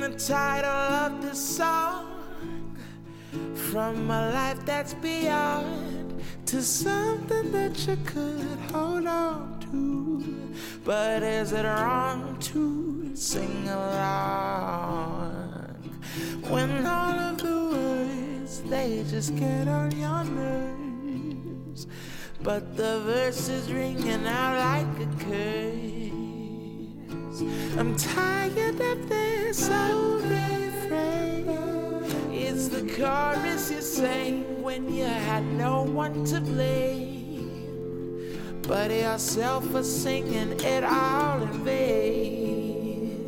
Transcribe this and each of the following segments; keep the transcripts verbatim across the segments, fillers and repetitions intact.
the title of this song, from a life that's beyond to something that you could hold on to. But is it wrong to sing along when all of the words, they just get on your nerves, but the verses ringing out like a curse? I'm tired of this old refrain. It's the chorus you sang when you had no one to blame but yourself for singing it all in vain.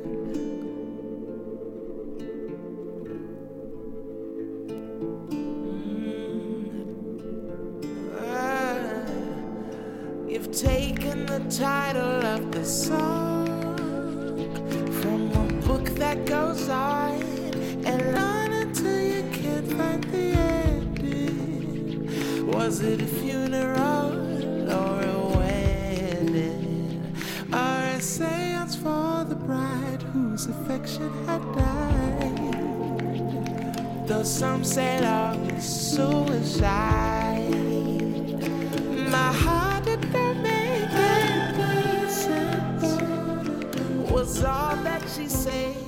Mm. Ah, you've taken the title of the song from a book that goes on and on until you can't find the ending. Was it a funeral or a wedding, or a seance for the bride whose affection had died? Though some say love is suicide, my heart didn't make any sense. Was all that she said